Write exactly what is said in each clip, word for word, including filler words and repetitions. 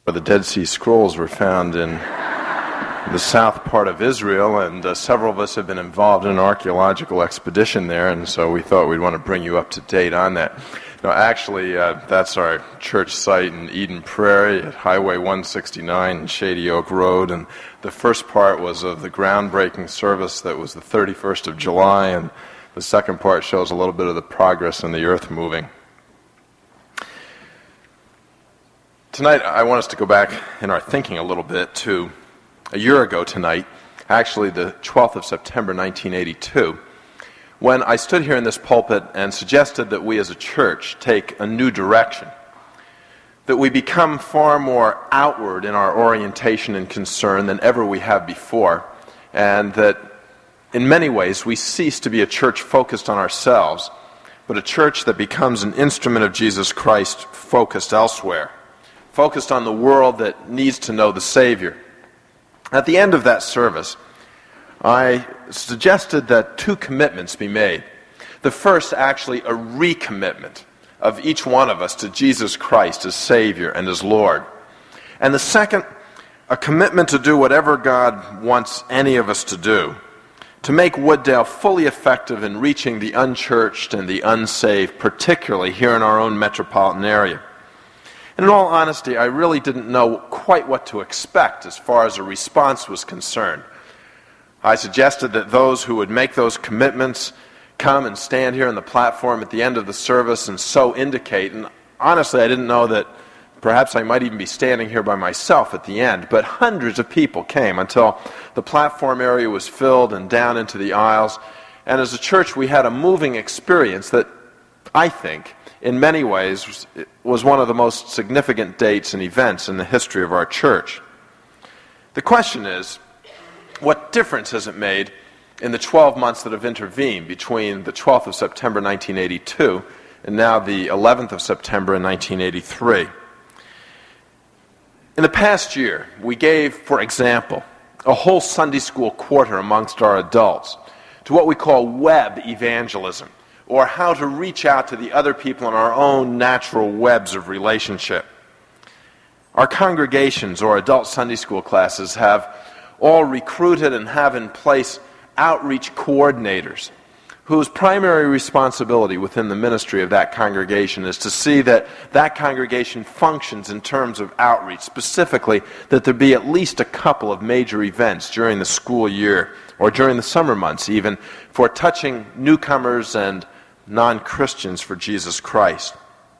The Dead Sea Scrolls were found in the south part of Israel, and uh, several of us have been involved in an archaeological expedition there, and so we thought we'd want to bring you up to date on that. No, actually, uh, that's our church site in Eden Prairie at Highway one sixty-nine and Shady Oak Road, and the first part was of the groundbreaking service that was the thirty-first of July, and the second part shows a little bit of the progress in the earth moving. Tonight, I want us to go back in our thinking a little bit to a year ago tonight, actually the twelfth of September nineteen eighty-two, when I stood here in this pulpit and suggested that we as a church take a new direction, that we become far more outward in our orientation and concern than ever we have before, and that in many ways we cease to be a church focused on ourselves, but a church that becomes an instrument of Jesus Christ focused elsewhere, focused on the world that needs to know the Savior. At the end of that service, I suggested that two commitments be made. The first, actually, a recommitment of each one of us to Jesus Christ as Savior and as Lord. And the second, a commitment to do whatever God wants any of us to do, to make Wooddale fully effective in reaching the unchurched and the unsaved, particularly here in our own metropolitan area. And in all honesty, I really didn't know quite what to expect as far as a response was concerned. I suggested that those who would make those commitments come and stand here on the platform at the end of the service and so indicate. And honestly, I didn't know that perhaps I might even be standing here by myself at the end. But hundreds of people came until the platform area was filled and down into the aisles. And as a church, we had a moving experience that I think, in many ways, was one of the most significant dates and events in the history of our church. The question is, what difference has it made in the twelve months that have intervened between the twelfth of September nineteen eighty-two and now the eleventh of September in nineteen eighty-three? In the past year, we gave, for example, a whole Sunday school quarter amongst our adults to what we call web evangelism, or how to reach out to the other people in our own natural webs of relationship. Our congregations or adult Sunday school classes have all recruited and have in place outreach coordinators whose primary responsibility within the ministry of that congregation is to see that that congregation functions in terms of outreach, specifically that there be at least a couple of major events during the school year or during the summer months even for touching newcomers and non-Christians for Jesus Christ.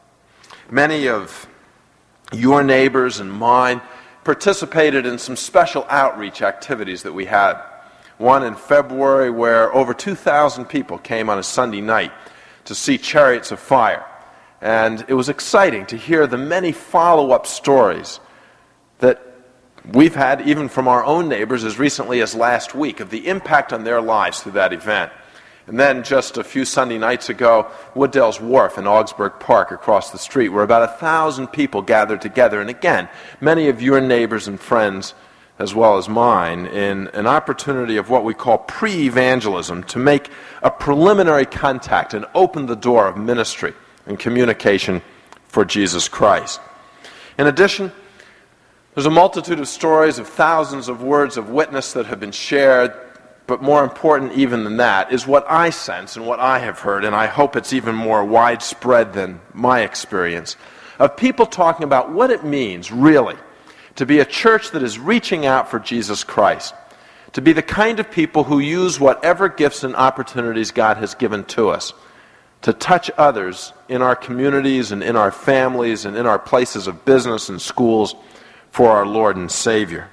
Many of your neighbors and mine participated in some special outreach activities that we had. One in February where over two thousand people came on a Sunday night to see Chariots of Fire. And it was exciting to hear the many follow-up stories that we've had even from our own neighbors as recently as last week of the impact on their lives through that event. And then just a few Sunday nights ago, Wooddale's Wharf in Augsburg Park across the street, where about a thousand people gathered together. And again, many of your neighbors and friends, as well as mine, in an opportunity of what we call pre-evangelism, to make a preliminary contact and open the door of ministry and communication for Jesus Christ. In addition, there's a multitude of stories of thousands of words of witness that have been shared. But more important even than that is what I sense and what I have heard, and I hope it's even more widespread than my experience, of people talking about what it means, really, to be a church that is reaching out for Jesus Christ, to be the kind of people who use whatever gifts and opportunities God has given to us to touch others in our communities and in our families and in our places of business and schools for our Lord and Savior.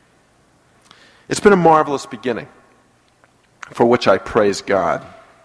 It's been a marvelous beginning, for which I praise God.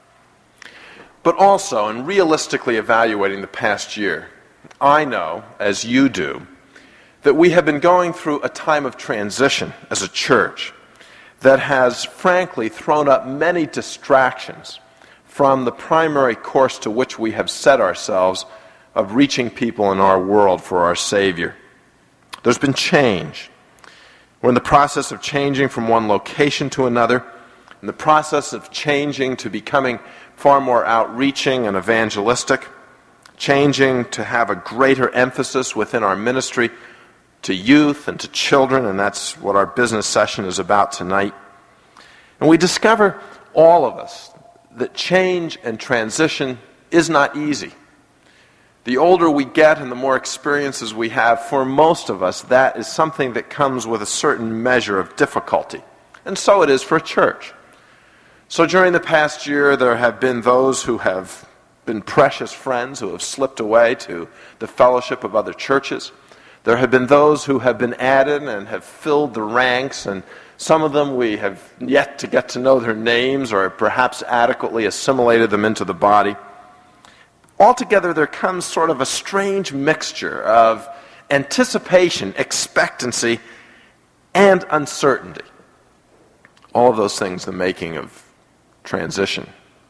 But also, in realistically evaluating the past year, I know, as you do, that we have been going through a time of transition as a church that has, frankly, thrown up many distractions from the primary course to which we have set ourselves of reaching people in our world for our Savior. There's been change. We're in the process of changing from one location to another, in the process of changing to becoming far more outreaching and evangelistic, changing to have a greater emphasis within our ministry to youth and to children, and that's what our business session is about tonight. And we discover, all of us, that change and transition is not easy. The older we get and the more experiences we have, for most of us, that is something that comes with a certain measure of difficulty. And so it is for a church. So during the past year, there have been those who have been precious friends who have slipped away to the fellowship of other churches. There have been those who have been added and have filled the ranks, and some of them we have yet to get to know their names or perhaps adequately assimilated them into the body. Altogether, there comes sort of a strange mixture of anticipation, expectancy, and uncertainty. All of those things the making of transition.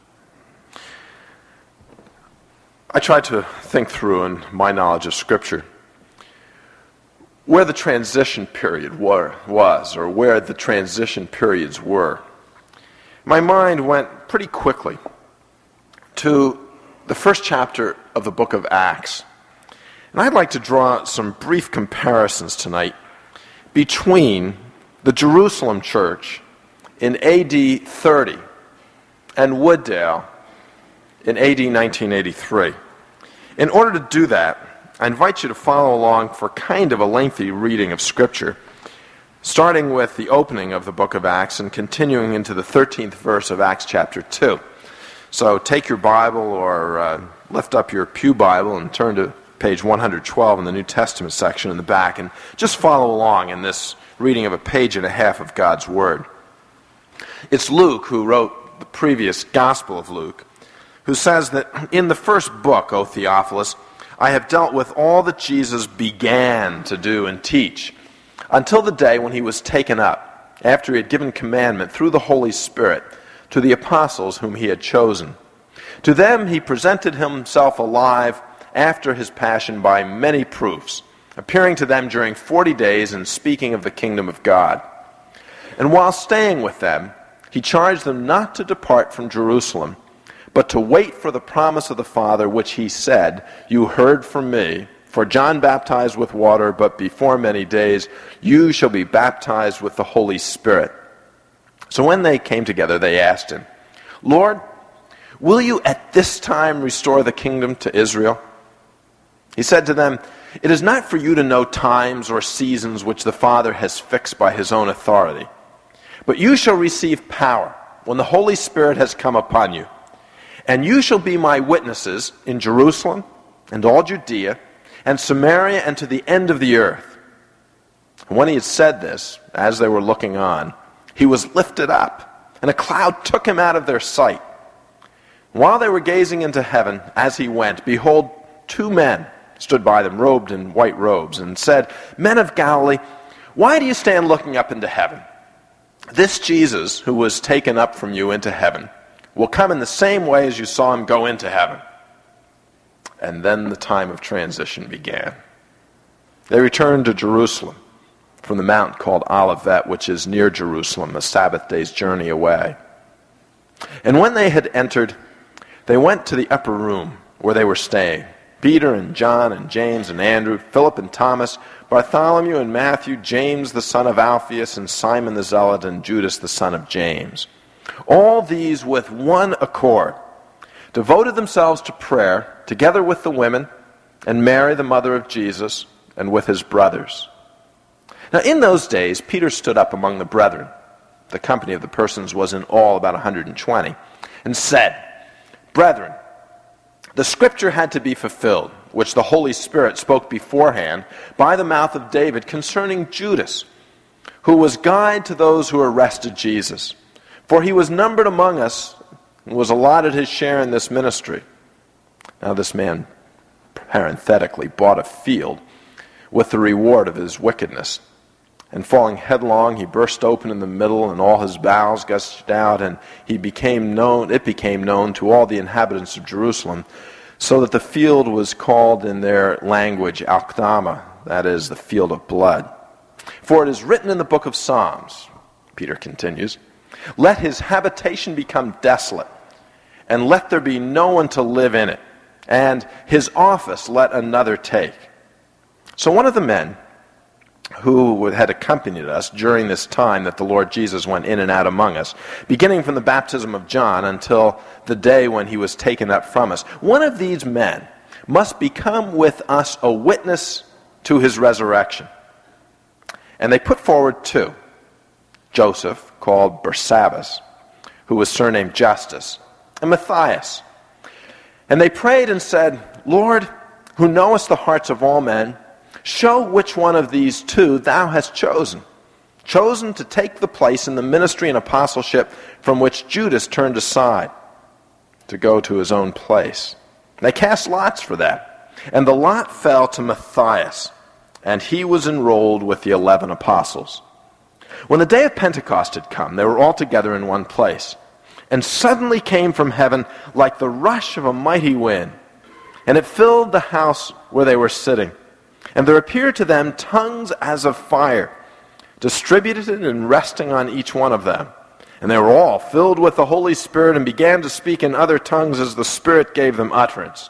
I tried to think through, in my knowledge of Scripture, where the transition period were, was, or where the transition periods were. My mind went pretty quickly to the first chapter of the book of Acts. And I'd like to draw some brief comparisons tonight between the Jerusalem church in A D thirty and Wooddale in A D nineteen eighty-three. In order to do that, I invite you to follow along for kind of a lengthy reading of Scripture, starting with the opening of the book of Acts and continuing into the thirteenth verse of Acts chapter two. So take your Bible or uh, lift up your pew Bible and turn to page one hundred twelve in the New Testament section in the back, and just follow along in this reading of a page and a half of God's Word. It's Luke who wrote the previous Gospel of Luke, who says that in the first book, O Theophilus, I have dealt with all that Jesus began to do and teach, until the day when he was taken up, after he had given commandment through the Holy Spirit to the apostles whom he had chosen. To them he presented himself alive after his passion by many proofs, appearing to them during forty days and speaking of the kingdom of God. And while staying with them, he charged them not to depart from Jerusalem, but to wait for the promise of the Father, which he said, "You heard from me, for John baptized with water, but before many days you shall be baptized with the Holy Spirit." So when they came together, they asked him, "Lord, will you at this time restore the kingdom to Israel?" He said to them, "It is not for you to know times or seasons which the Father has fixed by his own authority, but you shall receive power when the Holy Spirit has come upon you. And you shall be my witnesses in Jerusalem and all Judea and Samaria and to the end of the earth." And when he had said this, as they were looking on, he was lifted up, and a cloud took him out of their sight. While they were gazing into heaven as he went, behold, two men stood by them, robed in white robes, and said, "Men of Galilee, why do you stand looking up into heaven? This Jesus, who was taken up from you into heaven, will come in the same way as you saw him go into heaven." And then the time of transition began. They returned to Jerusalem from the mountain called Olivet, which is near Jerusalem, a Sabbath day's journey away. And when they had entered, they went to the upper room where they were staying. Peter and John and James and Andrew, Philip and Thomas, Bartholomew and Matthew, James the son of Alphaeus, and Simon the Zealot, and Judas the son of James. All these with one accord devoted themselves to prayer, together with the women, and Mary the mother of Jesus, and with his brothers. Now in those days Peter stood up among the brethren, the company of the persons was in all about one hundred twenty, and said, "Brethren, the scripture had to be fulfilled, which the Holy Spirit spoke beforehand by the mouth of David concerning Judas, who was guide to those who arrested Jesus. For he was numbered among us and was allotted his share in this ministry." Now this man, parenthetically, bought a field with the reward of his wickedness. And falling headlong, he burst open in the middle, and all his bowels gushed out, and he became known. It became known to all the inhabitants of Jerusalem, so that the field was called in their language Alkdama, that is, the field of blood. For it is written in the book of Psalms, Peter continues, "Let his habitation become desolate, and let there be no one to live in it, and his office let another take." So one of the men who had accompanied us during this time that the Lord Jesus went in and out among us, beginning from the baptism of John until the day when he was taken up from us. One of these men must become with us a witness to his resurrection. And they put forward two, Joseph, called Barsabbas, who was surnamed Justus, and Matthias. And they prayed and said, Lord, who knowest the hearts of all men, show which one of these two thou hast chosen, chosen to take the place in the ministry and apostleship from which Judas turned aside to go to his own place. They cast lots for that, and the lot fell to Matthias, and he was enrolled with the eleven apostles. When the day of Pentecost had come, they were all together in one place, and suddenly came from heaven like the rush of a mighty wind, and it filled the house where they were sitting. And there appeared to them tongues as of fire, distributed and resting on each one of them. And they were all filled with the Holy Spirit and began to speak in other tongues as the Spirit gave them utterance.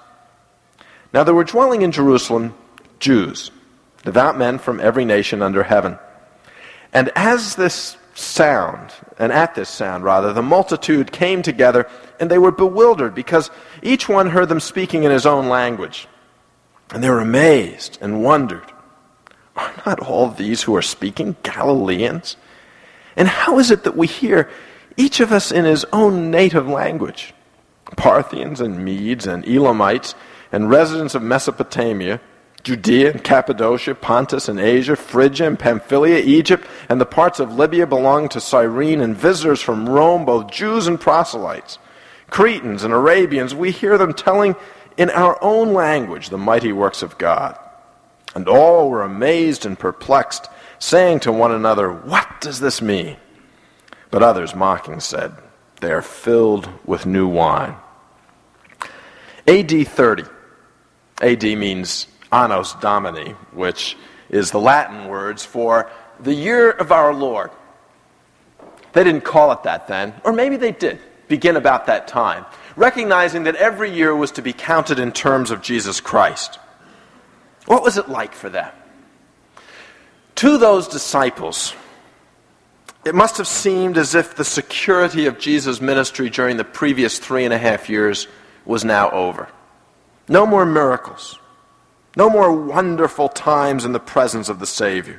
Now there were dwelling in Jerusalem Jews, devout men from every nation under heaven. And as this sound, and at this sound rather, the multitude came together, and they were bewildered because each one heard them speaking in his own language. And they were amazed and wondered, are not all these who are speaking Galileans? And how is it that we hear each of us in his own native language? Parthians and Medes and Elamites and residents of Mesopotamia, Judea and Cappadocia, Pontus and Asia, Phrygia and Pamphylia, Egypt, and the parts of Libya belonging to Cyrene, and visitors from Rome, both Jews and proselytes, Cretans and Arabians, we hear them telling in our own language the mighty works of God. And all were amazed and perplexed, saying to one another, what does this mean? But others, mocking, said, they are filled with new wine. A D thirty. A D means Annos Domini, which is the Latin words for the year of our Lord. They didn't call it that then, or maybe they did begin about that time, recognizing that every year was to be counted in terms of Jesus Christ. What was it like for them? To those disciples, it must have seemed as if the security of Jesus' ministry during the previous three and a half years was now over. No more miracles. No more wonderful times in the presence of the Savior.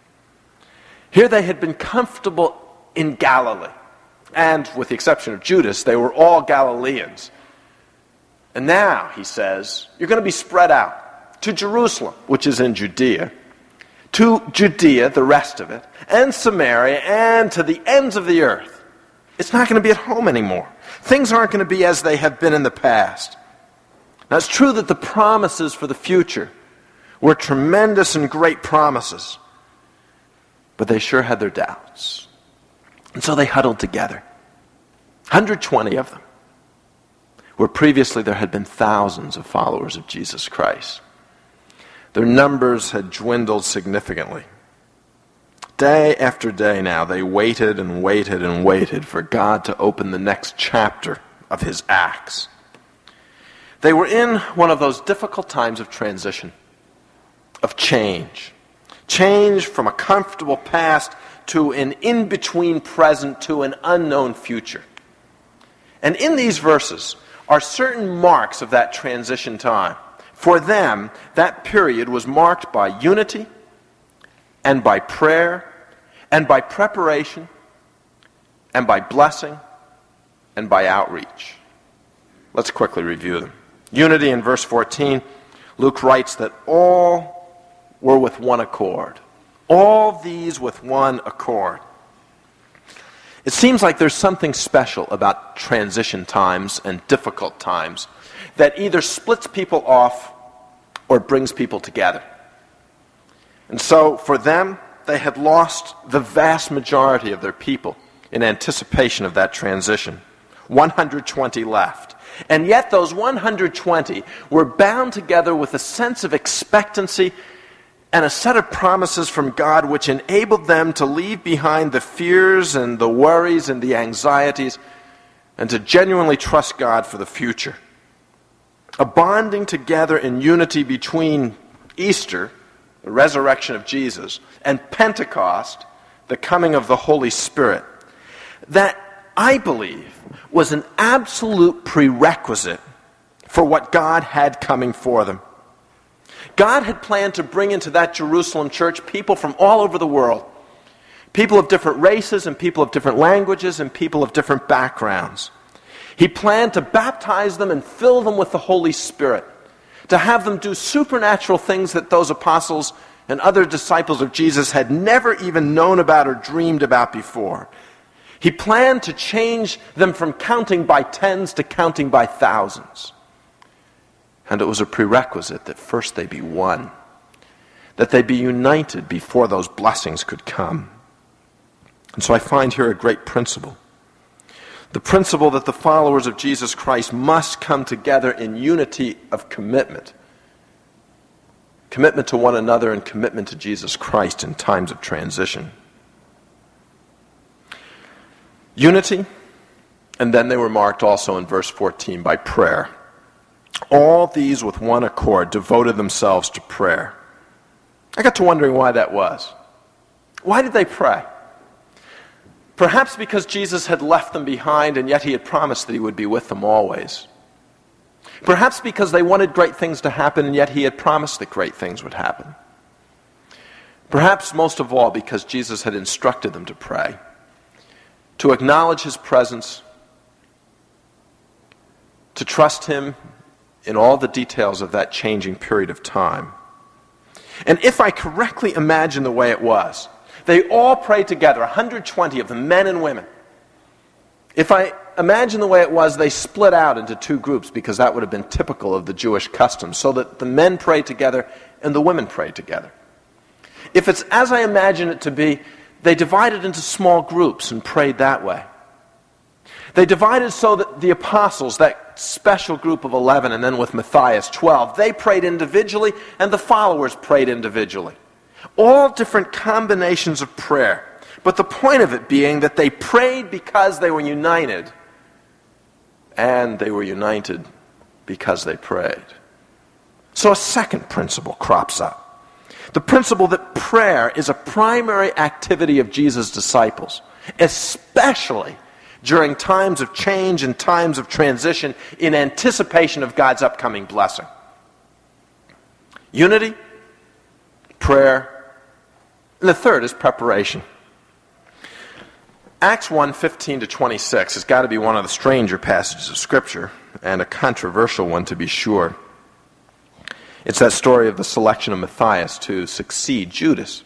Here they had been comfortable in Galilee. And with the exception of Judas, they were all Galileans. And now, he says, you're going to be spread out to Jerusalem, which is in Judea, to Judea, the rest of it, and Samaria, and to the ends of the earth. It's not going to be at home anymore. Things aren't going to be as they have been in the past. Now, it's true that the promises for the future were tremendous and great promises, but they sure had their doubts. And so they huddled together. one hundred twenty of them, where previously there had been thousands of followers of Jesus Christ. Their numbers had dwindled significantly. Day after day now, they waited and waited and waited for God to open the next chapter of his acts. They were in one of those difficult times of transition, of change. Change from a comfortable past to an in-between present to an unknown future. And in these verses are certain marks of that transition time. For them, that period was marked by unity and by prayer and by preparation and by blessing and by outreach. Let's quickly review them. Unity in verse fourteen, Luke writes that all were with one accord. All these with one accord. It seems like there's something special about transition times and difficult times that either splits people off or brings people together. And so for them, they had lost the vast majority of their people in anticipation of that transition. one hundred twenty left. And yet those one hundred twenty were bound together with a sense of expectancy and a set of promises from God which enabled them to leave behind the fears and the worries and the anxieties and to genuinely trust God for the future. A bonding together in unity between Easter the resurrection of Jesus, and Pentecost, the coming of the Holy Spirit, that I believe was an absolute prerequisite for what God had coming for them. God had planned to bring into that Jerusalem church people from all over the world, people of different races and people of different languages and people of different backgrounds. He planned to baptize them and fill them with the Holy Spirit, to have them do supernatural things that those apostles and other disciples of Jesus had never even known about or dreamed about before. He planned to change them from counting by tens to counting by thousands. And it was a prerequisite that first they be one, that they be united before those blessings could come. And so I find here a great principle. The principle that the followers of Jesus Christ must come together in unity of commitment. Commitment to one another and commitment to Jesus Christ in times of transition. Unity, and then they were marked also in verse fourteen by prayer. All these with one accord devoted themselves to prayer. I got to wondering why that was. Why did they pray? Perhaps because Jesus had left them behind and yet he had promised that he would be with them always. Perhaps because they wanted great things to happen and yet he had promised that great things would happen. Perhaps most of all because Jesus had instructed them to pray, to acknowledge his presence, to trust him in all the details of that changing period of time. And if I correctly imagine the way it was, they all prayed together, one hundred twenty of them, men and women. If I imagine the way it was, they split out into two groups because that would have been typical of the Jewish custom, so that the men prayed together and the women prayed together. If it's as I imagine it to be, they divided into small groups and prayed that way. They divided so that the apostles, that special group of eleven, and then with Matthias, twelve, they prayed individually and the followers prayed individually. All different combinations of prayer. But the point of it being that they prayed because they were united, and they were united because they prayed. So a second principle crops up. The principle that prayer is a primary activity of Jesus' disciples, especially during times of change and times of transition in anticipation of God's upcoming blessing. Unity, prayer, and the third is preparation. Acts one, fifteen to twenty-six has got to be one of the stranger passages of Scripture, and a controversial one to be sure. It's that story of the selection of Matthias to succeed Judas.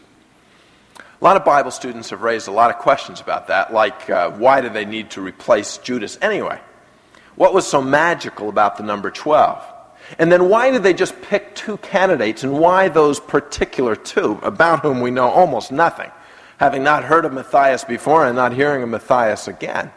A lot of Bible students have raised a lot of questions about that, like uh, why did they need to replace Judas anyway? What was so magical about the number twelve? And then why did they just pick two candidates, and why those particular two, about whom we know almost nothing, having not heard of Matthias before and not hearing of Matthias again?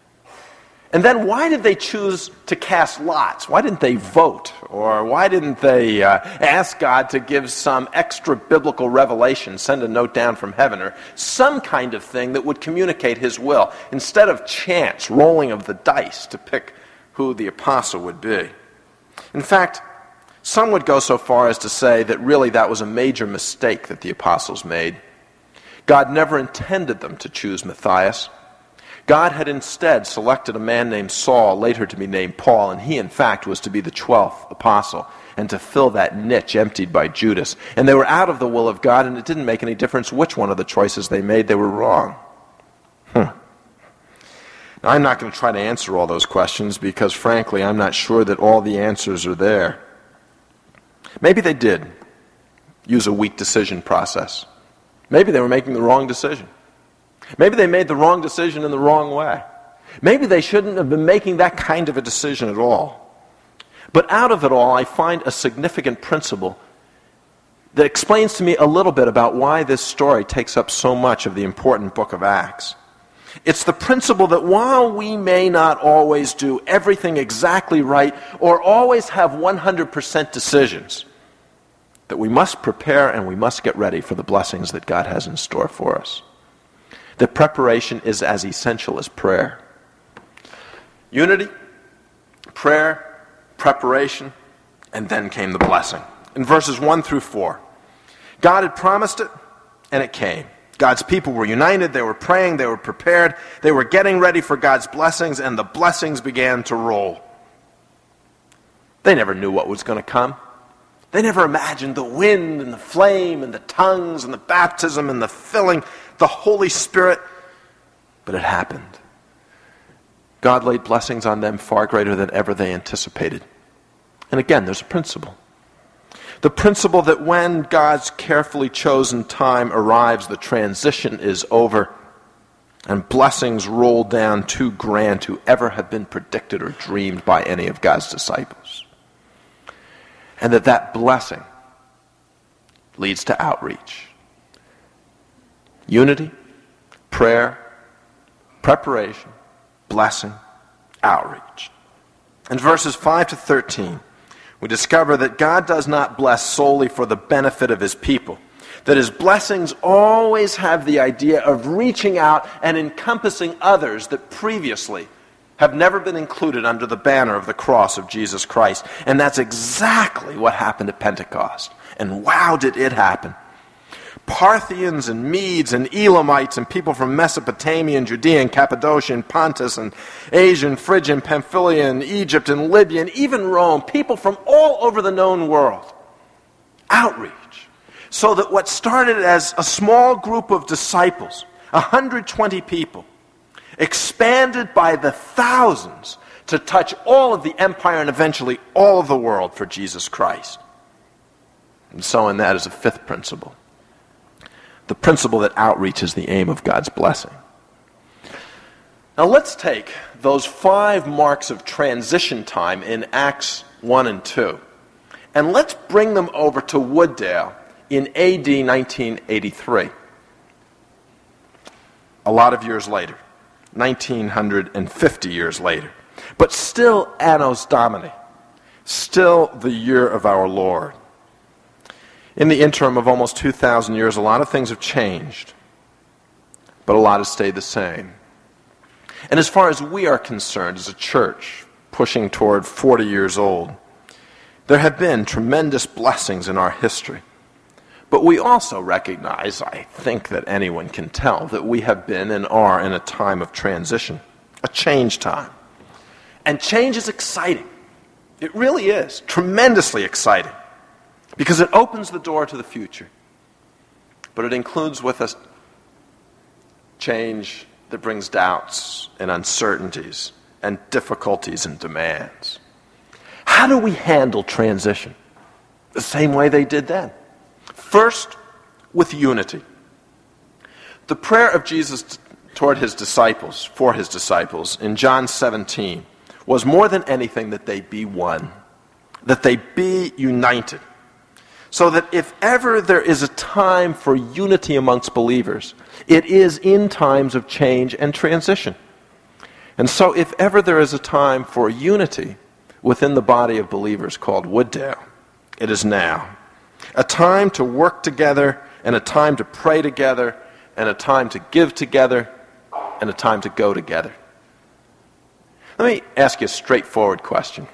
And then why did they choose to cast lots? Why didn't they vote? Or why didn't they uh, ask God to give some extra biblical revelation, send a note down from heaven, or some kind of thing that would communicate his will, instead of chance, rolling of the dice to pick who the apostle would be? In fact, some would go so far as to say that really that was a major mistake that the apostles made. God never intended them to choose Matthias. God had instead selected a man named Saul, later to be named Paul, and he in fact was to be the twelfth apostle and to fill that niche emptied by Judas. And they were out of the will of God, and it didn't make any difference which one of the choices they made, they were wrong. Hmm. Now, I'm not going to try to answer all those questions because, frankly, I'm not sure that all the answers are there. Maybe they did use a weak decision process. Maybe they were making the wrong decision. Maybe they made the wrong decision in the wrong way. Maybe they shouldn't have been making that kind of a decision at all. But out of it all, I find a significant principle that explains to me a little bit about why this story takes up so much of the important book of Acts. It's the principle that while we may not always do everything exactly right or always have one hundred percent decisions, that we must prepare and we must get ready for the blessings that God has in store for us. That preparation is as essential as prayer. Unity, prayer, preparation, and then came the blessing. In verses one through four, God had promised it, and it came. God's people were united, they were praying, they were prepared, they were getting ready for God's blessings, and the blessings began to roll. They never knew what was going to come. They never imagined the wind and the flame and the tongues and the baptism and the filling, the Holy Spirit. But it happened. God laid blessings on them far greater than ever they anticipated. And again, there's a principle. The principle that when God's carefully chosen time arrives, the transition is over and blessings roll down too grand to ever have been predicted or dreamed by any of God's disciples. And that that blessing leads to outreach. Unity, prayer, preparation, blessing, outreach. In verses five to thirteen, we discover that God does not bless solely for the benefit of his people, that his blessings always have the idea of reaching out and encompassing others that previously have never been included under the banner of the cross of Jesus Christ. And that's exactly what happened at Pentecost. And wow, did it happen. Parthians and Medes and Elamites and people from Mesopotamia and Judea and Cappadocia and Pontus and Asia and Phrygia and Pamphylia and Egypt and Libya and even Rome, people from all over the known world. Outreach. So that what started as a small group of disciples, one hundred twenty people, expanded by the thousands to touch all of the empire and eventually all of the world for Jesus Christ. And so in that is a fifth principle. The principle that outreach is the aim of God's blessing. Now let's take those five marks of transition time in Acts one and two, and let's bring them over to Wooddale in A D nineteen eighty-three. A lot of years later, nineteen fifty years later, but still Annos Domini, still the year of our Lord. In the interim of almost two thousand years, a lot of things have changed, but a lot has stayed the same. And as far as we are concerned as a church pushing toward forty years old, there have been tremendous blessings in our history. But we also recognize, I think that anyone can tell, that we have been and are in a time of transition, a change time. And change is exciting. It really is, tremendously exciting. Because it opens the door to the future. But it includes with us change that brings doubts and uncertainties and difficulties and demands. How do we handle transition? The same way they did then. First, with unity. The prayer of Jesus toward his disciples, for his disciples, in John seventeen, was more than anything that they be one, that they be united. So that if ever there is a time for unity amongst believers, it is in times of change and transition. And so if ever there is a time for unity within the body of believers called Wooddale, it is now. A time to work together, and a time to pray together, and a time to give together, and a time to go together. Let me ask you a straightforward question.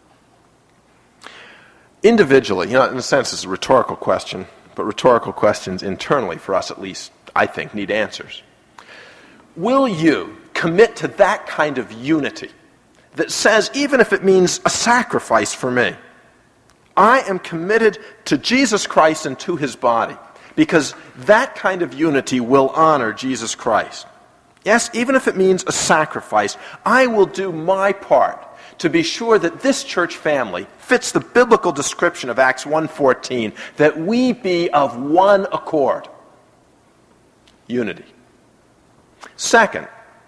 Individually, you know, in a sense it's a rhetorical question, but rhetorical questions internally, for us at least, I think, need answers. Will you commit to that kind of unity that says, even if it means a sacrifice for me, I am committed to Jesus Christ and to his body, because that kind of unity will honor Jesus Christ. Yes, even if it means a sacrifice, I will do my part to be sure that this church family fits the biblical description of Acts one fourteen, that we be of one accord. Unity. Second,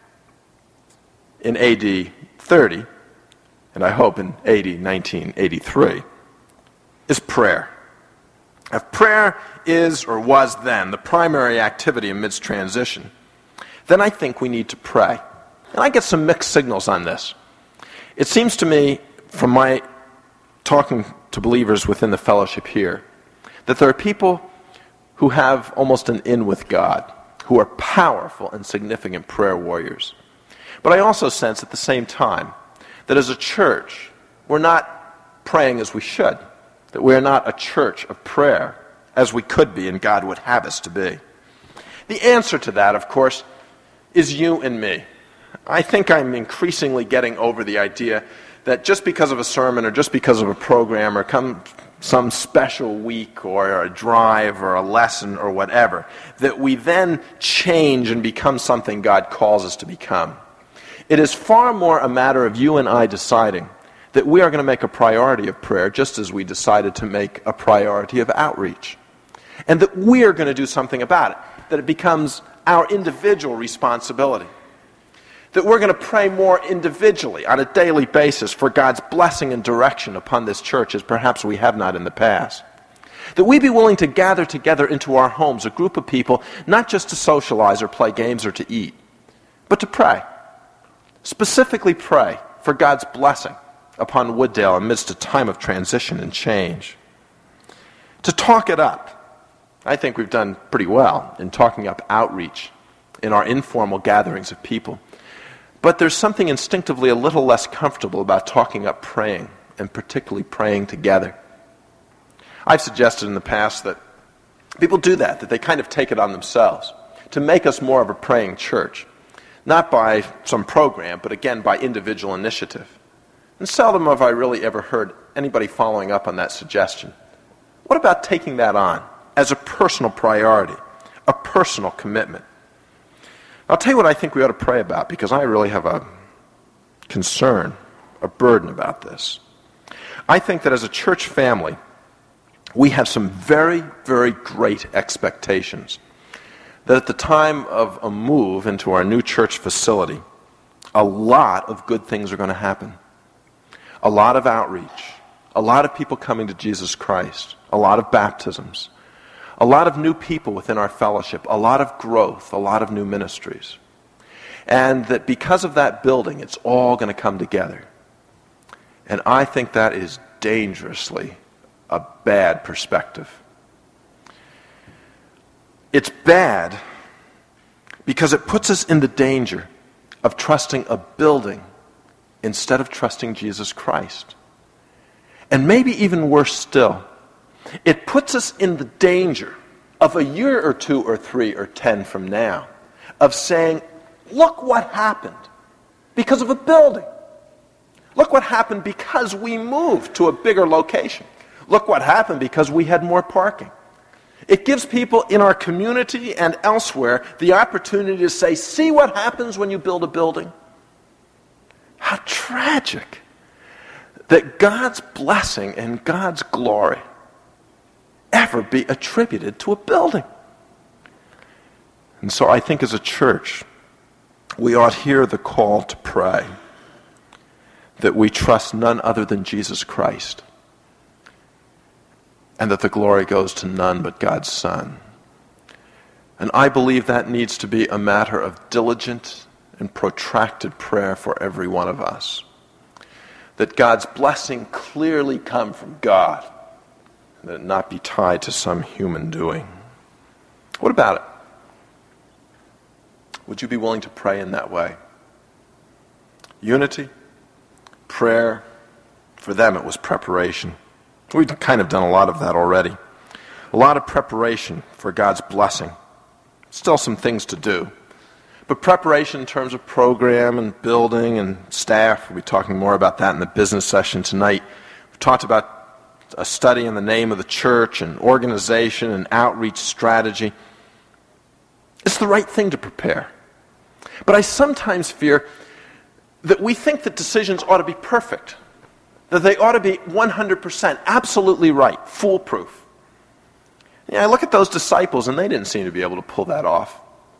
in A D thirty, and I hope in A D nineteen eighty-three, is prayer. If prayer is or was then the primary activity amidst transition, then I think we need to pray. And I get some mixed signals on this. It seems to me, from my talking to believers within the fellowship here, that there are people who have almost an in with God, who are powerful and significant prayer warriors. But I also sense at the same time that as a church, we're not praying as we should, that we are not a church of prayer as we could be and God would have us to be? The answer to that, of course, is you and me. I think I'm increasingly getting over the idea that just because of a sermon or just because of a program or come some special week or a drive or a lesson or whatever, that we then change and become something God calls us to become. It is far more a matter of you and I deciding that we are going to make a priority of prayer just as we decided to make a priority of outreach. And that we are going to do something about it, that it becomes our individual responsibility. That we're going to pray more individually on a daily basis for God's blessing and direction upon this church as perhaps we have not in the past. That we be willing to gather together into our homes a group of people, not just to socialize or play games or to eat, but to pray. Specifically pray for God's blessing upon Wooddale amidst a time of transition and change. To talk it up. I think we've done pretty well in talking up outreach in our informal gatherings of people. But there's something instinctively a little less comfortable about talking up praying, and particularly praying together. I've suggested in the past that people do that, that they kind of take it on themselves to make us more of a praying church, not by some program, but again by individual initiative. And seldom have I really ever heard anybody following up on that suggestion. What about taking that on as a personal priority, a personal commitment? I'll tell you what I think we ought to pray about, because I really have a concern, a burden about this. I think that as a church family, we have some very, very great expectations. That at the time of a move into our new church facility, a lot of good things are going to happen. A lot of outreach, a lot of people coming to Jesus Christ, a lot of baptisms, a lot of new people within our fellowship, a lot of growth, a lot of new ministries. And that because of that building, it's all going to come together. And I think that is dangerously a bad perspective. It's bad because it puts us in the danger of trusting a building instead of trusting Jesus Christ. And maybe even worse still, it puts us in the danger of a year or two or three or ten from now of saying, look what happened because of a building. Look what happened because we moved to a bigger location. Look what happened because we had more parking. It gives people in our community and elsewhere the opportunity to say, see what happens when you build a building? How tragic that God's blessing and God's glory ever be attributed to a building. And so I think as a church, we ought hear the call to pray that we trust none other than Jesus Christ, and that the glory goes to none but God's Son. And I believe that needs to be a matter of diligent and protracted prayer for every one of us. That God's blessing clearly come from God, and that it not be tied to some human doing. What about it? Would you be willing to pray in that way? Unity, prayer, for them it was preparation. We've kind of done a lot of that already. A lot of preparation for God's blessing. Still some things to do. But preparation in terms of program and building and staff, we'll be talking more about that in the business session tonight. We've talked about a study in the name of the church and organization and outreach strategy. It's the right thing to prepare. But I sometimes fear that we think that decisions ought to be perfect, that they ought to be one hundred percent absolutely right, foolproof. Yeah, I look at those disciples and they didn't seem to be able to pull that off.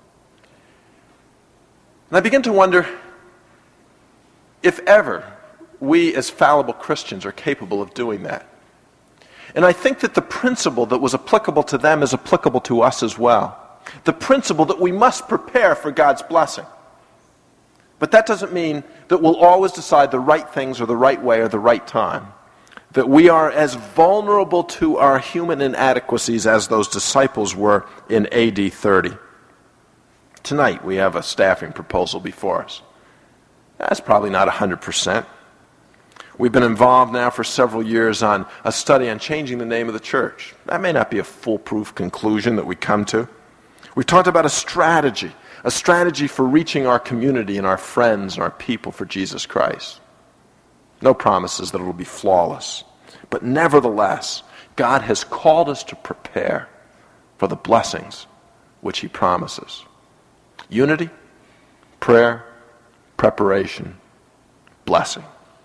And I begin to wonder if ever we as fallible Christians are capable of doing that. And I think that the principle that was applicable to them is applicable to us as well. The principle that we must prepare for God's blessing. But that doesn't mean that we'll always decide the right things or the right way or the right time. That we are as vulnerable to our human inadequacies as those disciples were in A D thirty. Tonight we have a staffing proposal before us. That's probably not one hundred percent. We've been involved now for several years on a study on changing the name of the church. That may not be a foolproof conclusion that we come to. We've talked about a strategy, a strategy for reaching our community and our friends and our people for Jesus Christ. No promises that it will be flawless. But nevertheless, God has called us to prepare for the blessings which he promises. Unity, prayer, preparation, blessing.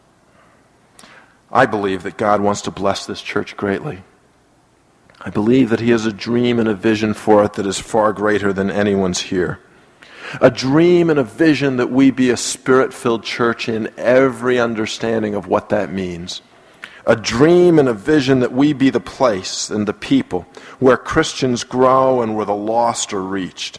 I believe that God wants to bless this church greatly. I believe that he has a dream and a vision for it that is far greater than anyone's here. A dream and a vision that we be a spirit-filled church in every understanding of what that means. A dream and a vision that we be the place and the people where Christians grow and where the lost are reached.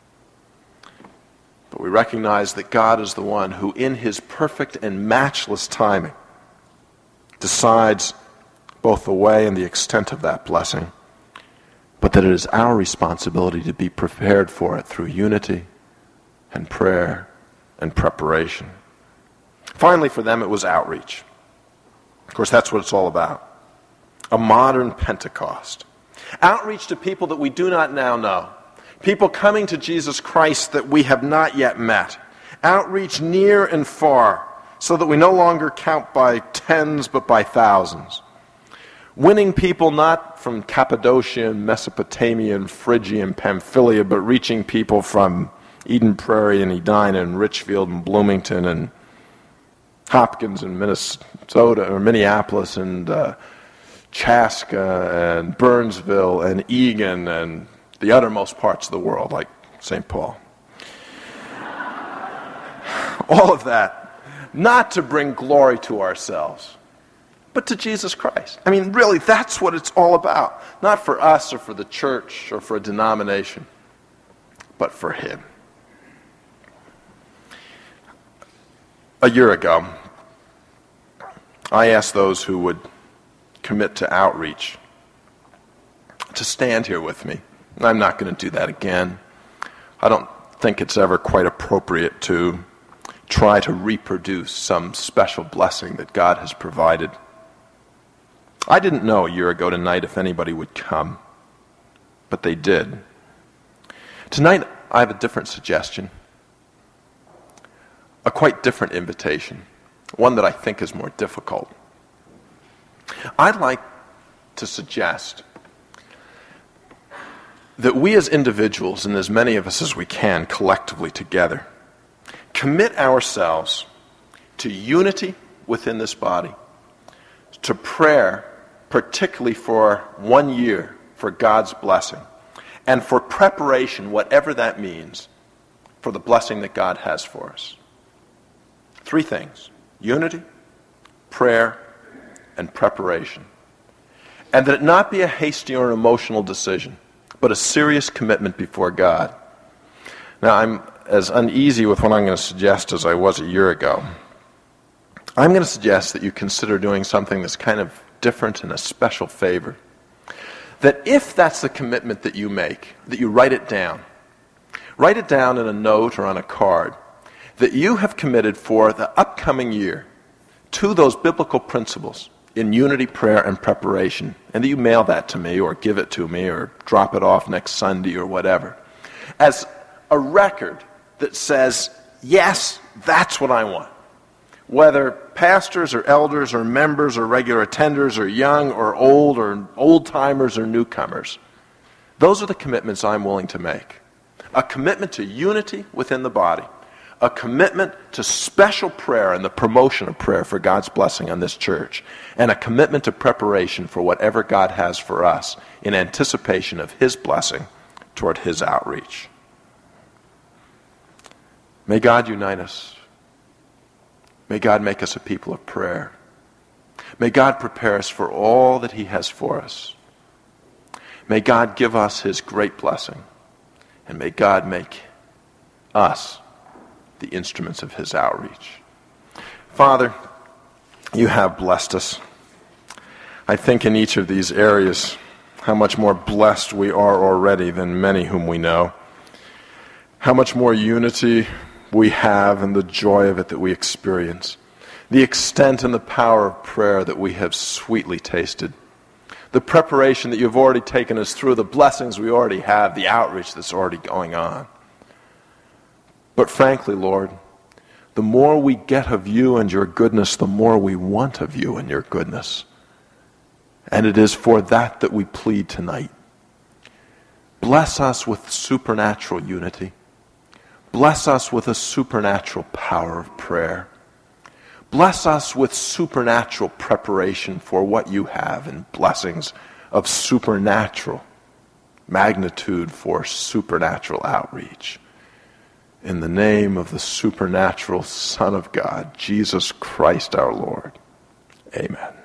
But we recognize that God is the one who, in his perfect and matchless timing, decides both the way and the extent of that blessing, but that it is our responsibility to be prepared for it through unity and prayer and preparation. Finally, for them, it was outreach. Of course, that's what it's all about. A modern Pentecost. Outreach to people that we do not now know. People coming to Jesus Christ that we have not yet met. Outreach near and far, so that we no longer count by tens but by thousands. Winning people not from Cappadocia and Mesopotamia and Phrygia and Pamphylia, but reaching people from Eden Prairie and Edina and Richfield and Bloomington and Hopkins and Minnesota or Minneapolis and uh, Chaska and Burnsville and Egan and the uttermost parts of the world, like Saint Paul. All of that, not to bring glory to ourselves, but to Jesus Christ. I mean, really, that's what it's all about. Not for us or for the church or for a denomination, but for him. A year ago, I asked those who would commit to outreach to stand here with me. I'm not going to do that again. I don't think it's ever quite appropriate to try to reproduce some special blessing that God has provided. I didn't know a year ago tonight if anybody would come, but they did. Tonight, I have a different suggestion. A quite different invitation, one that I think is more difficult. I'd like to suggest that we as individuals, and as many of us as we can collectively together, commit ourselves to unity within this body, to prayer, particularly for one year for God's blessing, and for preparation, whatever that means, for the blessing that God has for us. Three things: unity, prayer, and preparation. And that it not be a hasty or an emotional decision, but a serious commitment before God. Now, I'm as uneasy with what I'm going to suggest as I was a year ago. I'm going to suggest that you consider doing something that's kind of different and a special favor. That if that's the commitment that you make, that you write it down. Write it down in a note or on a card, that you have committed for the upcoming year to those biblical principles in unity, prayer, and preparation, and that you mail that to me or give it to me or drop it off next Sunday or whatever, as a record that says, yes, that's what I want. Whether pastors or elders or members or regular attenders or young or old or old-timers or newcomers, those are the commitments I'm willing to make. A commitment to unity within the body. A commitment to special prayer and the promotion of prayer for God's blessing on this church. And a commitment to preparation for whatever God has for us in anticipation of his blessing toward his outreach. May God unite us. May God make us a people of prayer. May God prepare us for all that he has for us. May God give us his great blessing. And may God make us the instruments of his outreach. Father, you have blessed us. I think in each of these areas how much more blessed we are already than many whom we know. How much more unity we have and the joy of it that we experience. the extent and the power of prayer that we have sweetly tasted, the preparation that you've already taken us through, the blessings we already have, the outreach that's already going on. But frankly, Lord, the more we get of you and your goodness, the more we want of you and your goodness. And it is for that that we plead tonight. Bless us with supernatural unity. Bless us with a supernatural power of prayer. Bless us with supernatural preparation for what you have, and blessings of supernatural magnitude for supernatural outreach. In the name of the supernatural Son of God, Jesus Christ our Lord. Amen.